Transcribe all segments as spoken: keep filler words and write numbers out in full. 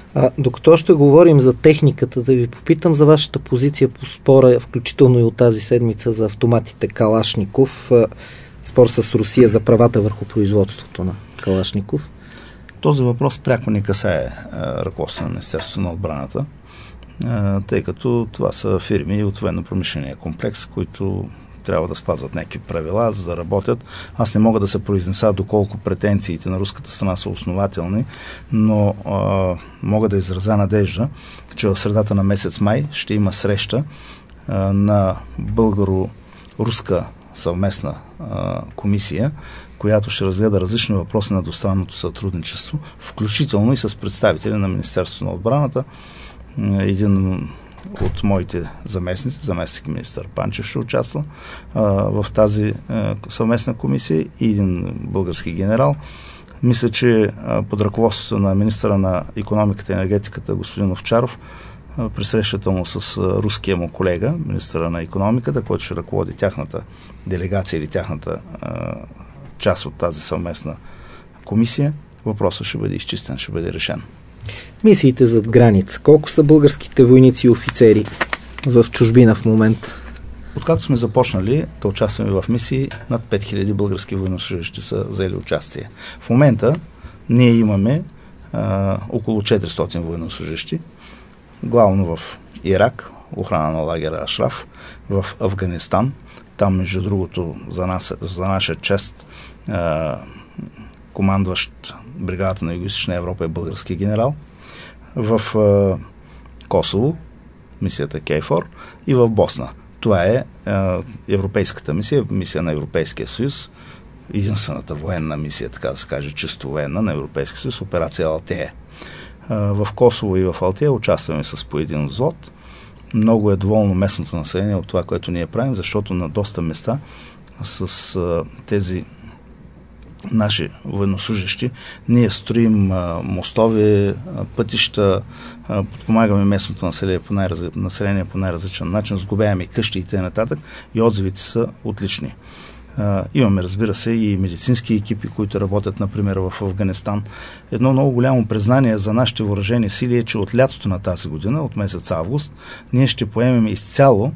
А, докато ще говорим за техниката, да ви попитам за вашата позиция по спора, включително и от тази седмица за автоматите Калашников, спор с Русия за правата върху производството на Калашников. Този въпрос пряко не касае ръководството на Министерството на отбраната, а, тъй като това са фирми от военно-промишления комплекс, които трябва да спазват някакви правила, за да работят. Аз не мога да се произнеса доколко претенциите на руската страна са основателни, но а, мога да изразя надежда, че в средата на месец май ще има среща а, на българо-руска съвместна а, комисия, която ще разгледа различни въпроси на двустранното сътрудничество, включително и с представители на Министерството на отбраната. Един от моите заместници, заместник министър Панчев ще участва а, в тази а, съвместна комисия и един български генерал. Мисля, че а, под ръководството на министъра на икономиката и енергетиката господин Овчаров а, при срещата му с а, руския му колега, министъра на икономиката, който ще ръководи тяхната делегация или тяхната а, част от тази съвместна комисия, въпросът ще бъде изчистен, ще бъде решен. Мисиите зад граница. Колко са българските войници и офицери в чужбина в момента? Откакто сме започнали да участваме в мисии, над пет хиляди български военнослужещи са взели участие. В момента ние имаме а, около четиристотин военнослужещи, главно в Ирак, охрана на лагера Ашраф, в Афганистан. Там, между другото, за, нас, за наша чест, а, командващ бригадата на Югоизточна Европа е български генерал. В а, Косово, мисията Кейфор, и в Босна. Това е а, европейската мисия, мисия на Европейския съюз, единствената военна мисия, така да се каже, чисто военна на Европейския съюз, операция Алтея. А, в Косово и в Алтея участваме с по един взвод. Много е доволно местното население от това, което ние правим, защото на доста места с а, тези наши военнослужащи ние строим а, мостове, а, пътища, а, подпомагаме местното население по, най-раз... население по най-различен начин, сгубяваме къщи и т.н. и отзивите са отлични. А, имаме, разбира се, и медицински екипи, които работят, например, в Афганистан. Едно много голямо признание за нашите въоръжени сили е, че от лятото на тази година, от месец август, ние ще поемем изцяло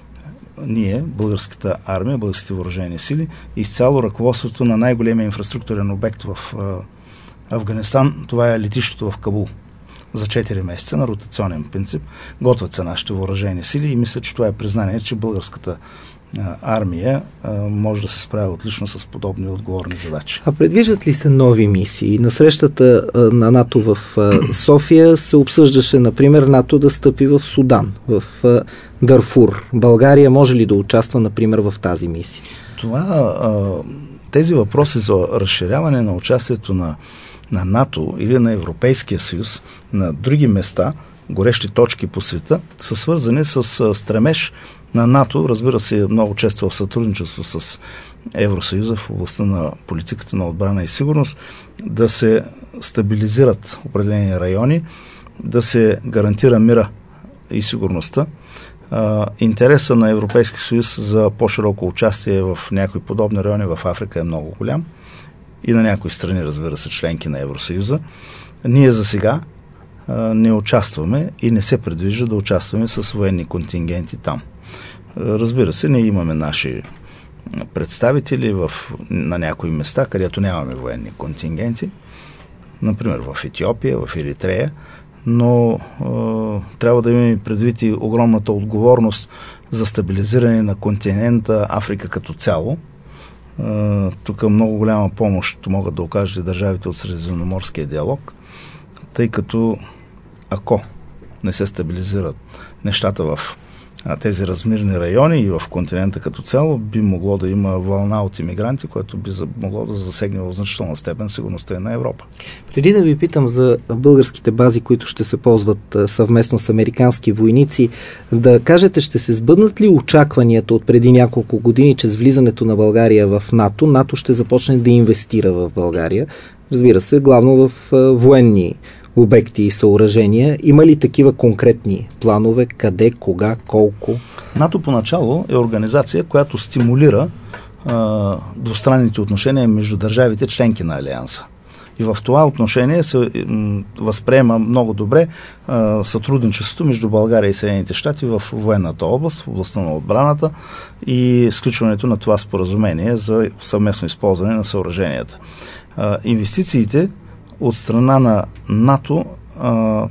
ние, българската армия, българските въоръжени сили, изцяло ръководството на най-големия инфраструктурен обект в а, Афганистан. Това е летището в Кабул. За четири месеца на ротационен принцип готвят се нашите въоръжени сили и мисля, че това е признание, че българската а, армия а, може да се справя отлично с подобни отговорни задачи. А предвиждат ли се нови мисии? На срещата а, на НАТО в а, София се обсъждаше, например, НАТО да стъпи в Судан, в а, Дарфур. България може ли да участва, например, в тази мисия? Това, а, тези въпроси за разширяване на участието на, на НАТО или на Европейския съюз на други места, горещи точки по света, са свързани с а, стремеж на НАТО, разбира се, много често в сътрудничество с Евросъюза в областта на политиката на отбрана и сигурност, да се стабилизират определени райони, да се гарантира мира и сигурността. Uh, интереса на Европейския съюз за по-широко участие в някои подобни райони в Африка е много голям и на някои страни, разбира се, членки на Евросъюза. Ние за сега uh, не участваме и не се предвижда да участваме с военни контингенти там. Uh, разбира се, ние имаме наши представители в, на някои места, където нямаме военни контингенти, например в Етиопия, в Еритрея, но е, трябва да имаме предвид и огромната отговорност за стабилизиране на континента Африка като цяло. Е, тук много голяма помощ могат да окажат и държавите от Средиземноморския диалог, тъй като ако не се стабилизират нещата в тези размирни райони и в континента като цяло, би могло да има вълна от имигранти, което би могло да засегне в значителна степен сигурността на Европа. Преди да ви питам за българските бази, които ще се ползват съвместно с американски войници, да кажете, ще се сбъднат ли очакванията от преди няколко години, че с влизането на България в НАТО, НАТО ще започне да инвестира в България? Разбира се, главно в военни обекти и съоръжения. Има ли такива конкретни планове? Къде, кога, колко? НАТО поначало е организация, която стимулира а, двустранните отношения между държавите членки на Алианса. И в това отношение се м, възприема много добре а, сътрудничеството между България и Съединените щати в военната област, в областта на отбраната и сключването на това споразумение за съвместно използване на съоръженията. А, инвестициите от страна на НАТО а,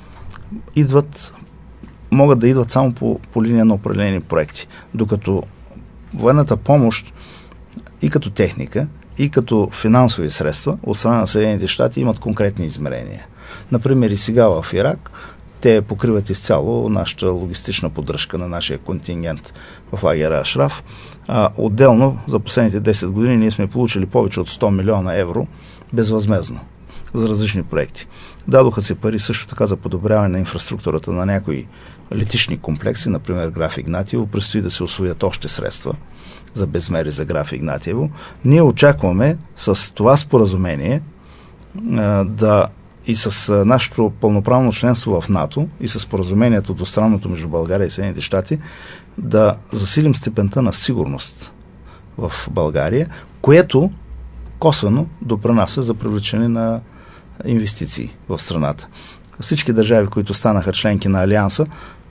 идват, могат да идват само по, по линия на определени проекти, докато военната помощ и като техника, и като финансови средства от страна на Съединените щати имат конкретни измерения. Например, и сега в Ирак те покриват изцяло нашата логистична поддръжка на нашия контингент в лагера Ашраф. А, отделно, за последните десет години ние сме получили повече от сто милиона евро безвъзмездно за различни проекти. Дадоха се пари също така за подобряване на инфраструктурата на някои летищни комплекси, например Граф Игнатиево. Предстои да се усвоят още средства за безмери за Граф Игнатиево. Ние очакваме с това споразумение а, да и с а, нашето пълноправно членство в НАТО и с споразумението двустранното между България и Съединените щати да засилим степента на сигурност в България, което косвено допринася за привличане на инвестиции в страната. Всички държави, които станаха членки на Алианса,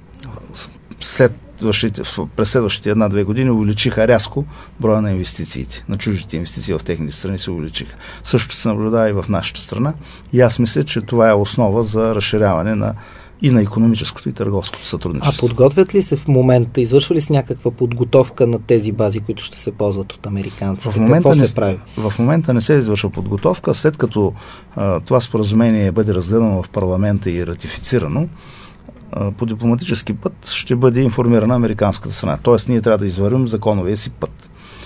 след през следващите една-две години увеличиха рязко броя на инвестициите. На чуждите инвестиции в техните страни се увеличиха. Също се наблюдава и в нашата страна. И аз мисля, че това е основа за разширяване на и на икономическото и търговското сътрудничество. А подготвят ли се в момента, извършва ли се някаква подготовка на тези бази, които ще се ползват от американците? В момента, Какво не, се прави? В момента не се извършва подготовка. След като а, това споразумение бъде разгледано в парламента и ратифицирано, а, по дипломатически път ще бъде информирана американската страна. Тоест ние трябва да извървим законовия си път.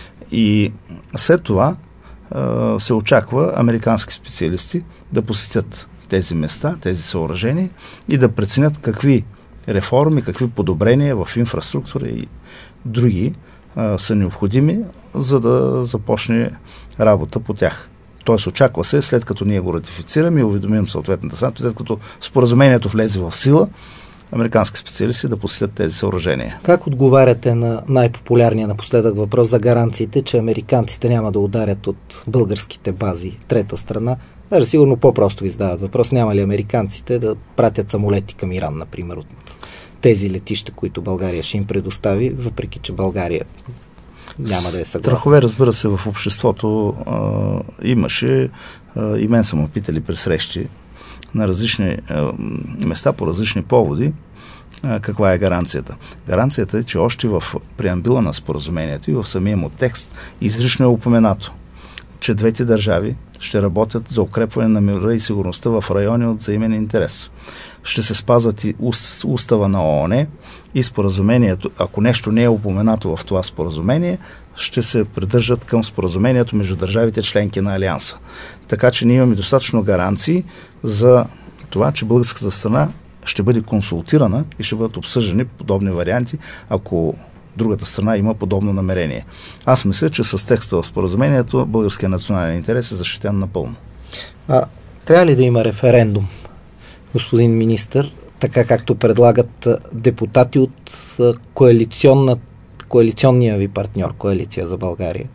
И след това а, се очаква американски специалисти да посетят тези места, тези съоръжения и да преценят какви реформи, какви подобрения в инфраструктура и други а, са необходими, за да започне работа по тях. Тоест очаква се, след като ние го ратифицираме и уведомим съответната страна, след като споразумението влезе в сила, американски специалисти да посетят тези съоръжения. Как отговаряте на най-популярния напоследък въпрос за гаранциите, че американците няма да ударят от българските бази трета страна? Даже сигурно по-просто ви задават въпрос, няма ли американците да пратят самолети към Иран, например, от тези летища, които България ще им предостави, въпреки че България няма да е съгласна. Страхове, разбира се, в обществото а, имаше, а, и мен са ме питали при срещи на различни а, места, по различни поводи, а, каква е гаранцията. Гаранцията е, че още в преамбила на споразумението и в самия му текст изрично е упоменато, че двете държави ще работят за укрепване на мира и сигурността в райони от взаимен интерес. Ще се спазват и устава на ООН и споразумението, ако нещо не е упоменато в това споразумение, ще се придържат към споразумението между държавите членки на Алианса. Така че ние имаме достатъчно гаранции за това, че българската страна ще бъде консултирана и ще бъдат обсъждани подобни варианти, ако другата страна има подобно намерение. Аз мисля, че с текста в споразумението българския национален интерес е защитен напълно. А, трябва ли да има референдум, господин министър, така както предлагат депутати от коалиционна, коалиционния ви партньор, Коалиция за България?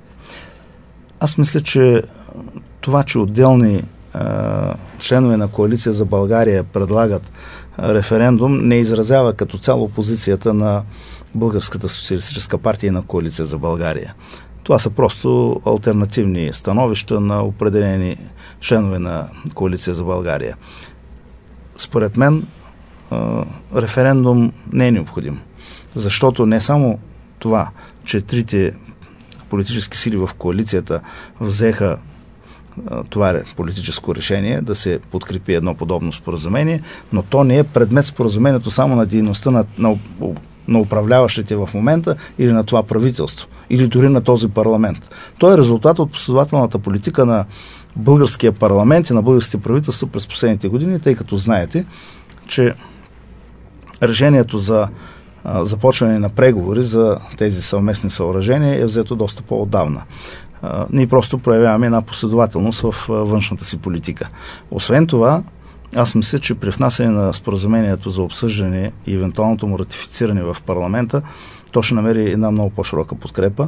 Аз мисля, че това, че отделни а, членове на Коалиция за България предлагат а, референдум, не изразява като цяло позицията на Българската социалистическа партия и на Коалиция за България. Това са просто алтернативни становища на определени членове на Коалиция за България. Според мен референдум не е необходим, защото не само това, че трите политически сили в коалицията взеха това политическо решение да се подкрепи едно подобно споразумение, но то не е предмет споразумението само на дейността на, на на управляващите в момента или на това правителство, или дори на този парламент. То е резултат от последователната политика на българския парламент и на българските правителства през последните години, тъй като знаете, че решението за а, започване на преговори за тези съвместни съоръжения е взето доста по-отдавна. А, ние просто проявяваме една последователност в а, външната си политика. Освен това, аз мисля, че при внасяне на споразумението за обсъждане и евентуалното му ратифициране в парламента, то ще намери една много по-широка подкрепа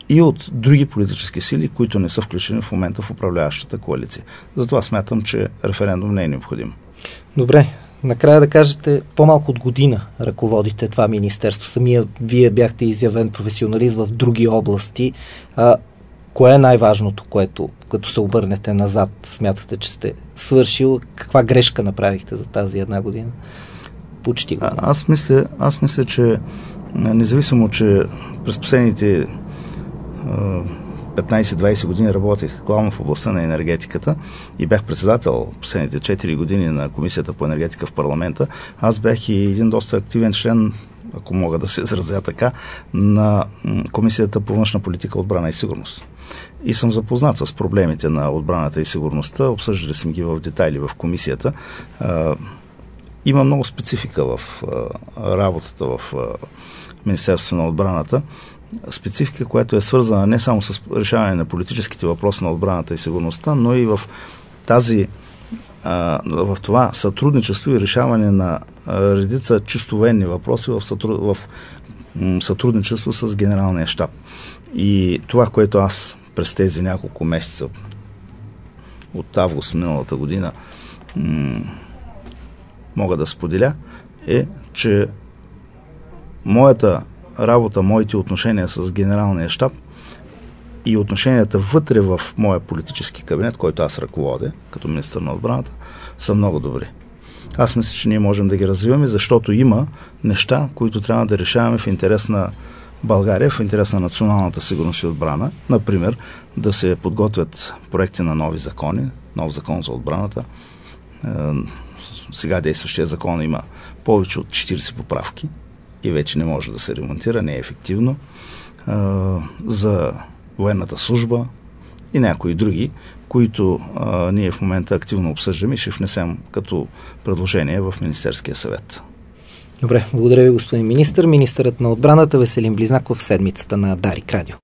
и от други политически сили, които не са включени в момента в управляващата коалиция. Затова смятам, че референдум не е необходим. Добре. Накрая да кажете, по-малко от година ръководите това министерство. Самия вие бяхте изявен професионалист в други области. А, кое е най-важното, което, като се обърнете назад, смятате, че сте свършил? Каква грешка направихте за тази една година? Почти година. А, аз, мисля, аз мисля, че независимо, че през последните петнайсет-двайсет години работех главно в областта на енергетиката и бях председател последните четири години на Комисията по енергетика в парламента. Аз бях и един доста активен член, ако мога да се изразя така, на Комисията по външна политика, отбрана и сигурност. И съм запознат с проблемите на отбраната и сигурността. Обсъждали съм ги в детайли в комисията. Има много специфика в работата в Министерството на отбраната. Специфика, която е свързана не само с решаване на политическите въпроси на отбраната и сигурността, но и в тази в това сътрудничество и решаване на редица чисто военни въпроси в, сътруд... в сътрудничество с Генералния щаб. И това, което аз през тези няколко месеца от август миналата година м- мога да споделя, е, че моята работа, моите отношения с Генералния щаб и отношенията вътре в моя политически кабинет, който аз ръководя като министър на отбраната, са много добри. Аз мисля, че ние можем да ги развиваме, защото има неща, които трябва да решаваме в интерес на България, в интерес на националната сигурност и отбрана. Например, да се подготвят проекти на нови закони, нов закон за отбраната. Сега действащия закон има повече от четирийсет поправки и вече не може да се ремонтира, не е ефективно. За военната служба и някои други, които а, ние в момента активно обсъждаме и ще внесем като предложение в Министерския съвет. Добре, благодаря ви, господин министър. Министърът на отбраната Веселин Близнаков в седмицата на Дарик Радио.